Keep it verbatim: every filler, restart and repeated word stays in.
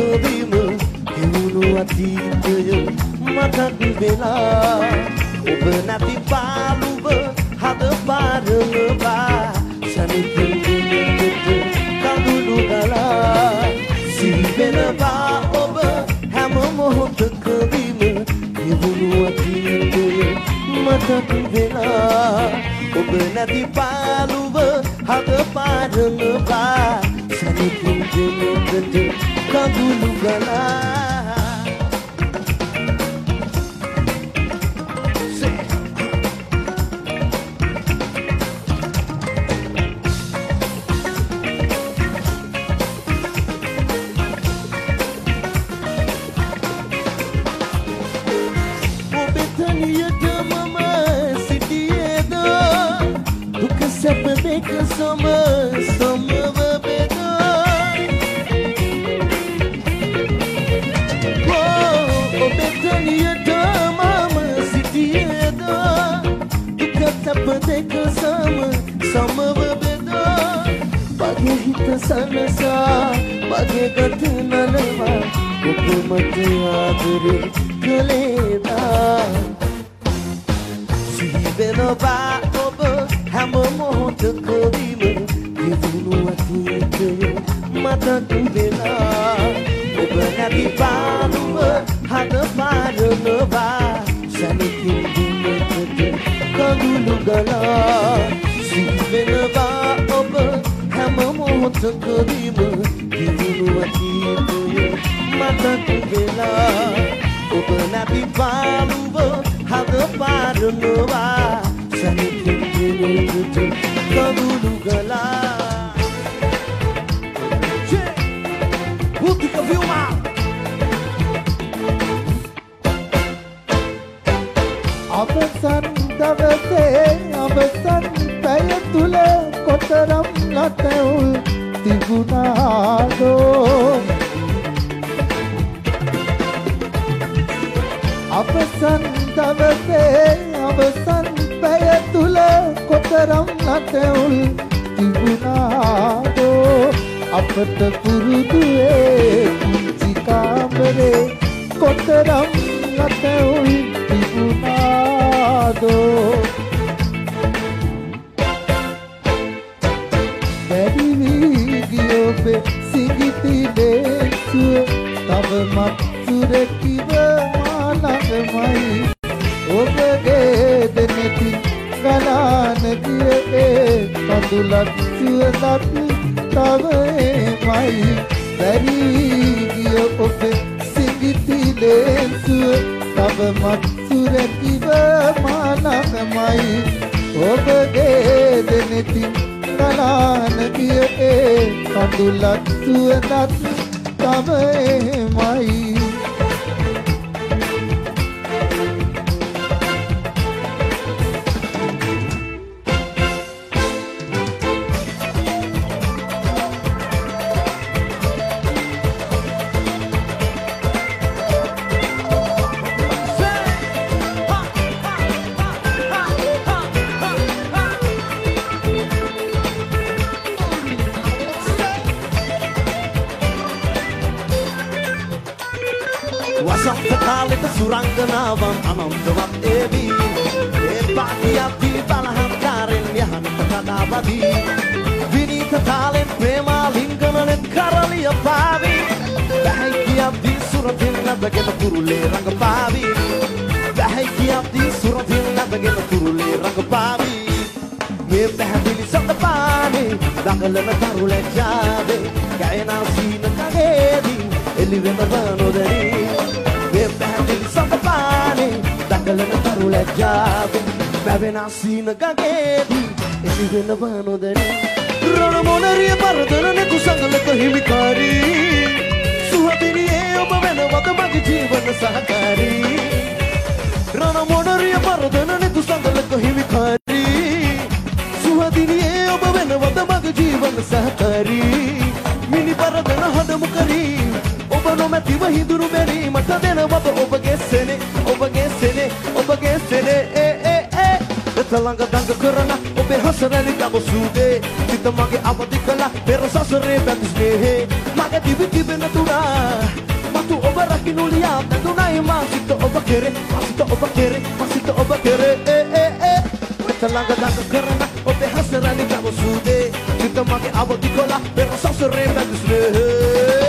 දුකදීම හිවුණු අතීතය මතක් වෙලා ඔබ නැති පාළුව හද පාරනවා සනිකින් දිනකට කඳුළු ගලා සිහිවෙනවා ඔබ හැම මොහොතකදීම හිවුණු අතීතය මතක් වෙලා ඔබ නැති පාළුව හද පාරනවා සනිකින් දිනකට කඳුළු ගලා Summer, summer, baby. Oh, oh, better you do, mama, city, do. You got up and take a summer, summer, baby. Bagi hita sana sa, bagi kata nalama, kuku mati adure kaleda. Si beno ba oba. හැම මොහොතකදීම හිවුණු අතීතය මතක් වෙලා ඔබ නැති පාළුව හද පාරනවා සනිකින් දිනකට කඳුළු ගලා සිහිවෙනවා ඔබ හැම මොහොතකදීම හිවුණු අතීතය මතක් වෙලා ඔබ නැති පාළුව හද පාරනවා සනිකින් කඳුළු ගලා Música Vilma අවසන් දවසේ අවසන් පැය තුල කොතරම් ලතවුල් තිබුණාදෝ අවසන් දවසේ අවසන් පැය තුල කොතරම් ලතවුල් තිබුණාදෝ අපට පුරුදුවේ කුංචි කාමරේ කොතරම් ලතවුල් තිබුණාදෝ බැරි වී ගියොබේ සිඟිතිලේ සුව තවමත් සුරකිව මානගමයි ඔබගේ දෙනෙති ගලාන ගියේ කඳුලක් සුවඳත් තව එමයි බැරි ගිය ඔබ සිඟිතිලේ සුව තවමත් සුරකිව මානගමයි ඔබගේ දෙනෙති ගලාන ගියේ කඳුලක් සුවඳත් තව එමයි වසන්තකාලෙක සුරංගනාවන් අනන්තවත් ඒවී ඒ පාටියක්දී බලහත්කාරෙන් යහනට කඩාවදී විනීත තාලෙන් ප්‍රේමාලිංගනනෙත් කරලිය පාවී බැහැකියක්දී සුරතින් නැදගෙන කුරුලේ රඟපාවී බැහැකියක්දී සුරතින් නැදගෙන කුරුලේ රඟපාවී මේ පැහැදිලි සඳපානේ දඟලන තරු ලැජ්ජාවේ ගයනා සීන කගේදී එලිවෙන වනොදරී මේ පැහැදිලි සඳපානේ දඟලන තරු ලැජ්ජාවේ මැවෙන සීන කගේදී එලිවෙන වනොදරී රණ මොනරිය පරදරන කුසඟලක හිමිකාරී සුහදිනියේ ඔබ වෙනවද මගේ ජීවන සහකාරී රණ මොනරිය පරදරන කුසඟලක හිමිකාරී සුහදිනියේ ඔබ වෙනවද මගේ ජීවන සහකාරී මිනි පරදන හදමු කරී ඔබ නොමැතිව හිඳුරු බැරී මට දෙනවද ඔබගේ සෙනේ ඔබගේ සෙනේ ඔබගේ සෙනේ ඒ ඒ ඒ තලංග දඟ කරන ඔබේ හසරලි ගම සූදේ සිත මගේ අවදි කළා පෙර සසරේ බැඳි ස්නේහේ මගේ මගේ දිවි තිබෙන තුරා මතු ඔබ රකින්නු ලියා නැතුණයි මා සිත ඔබ කෙරේ මා සිත ඔබ කෙරේ මා සිත ඔබ කෙරේ ඒ ඒ ඒ වෙත ළඟ දඟ කරන ඔබේ හසරණි ගම සුදේ සිත මගේ අවදි කොලා පෙර සසරේ බැඳුනේ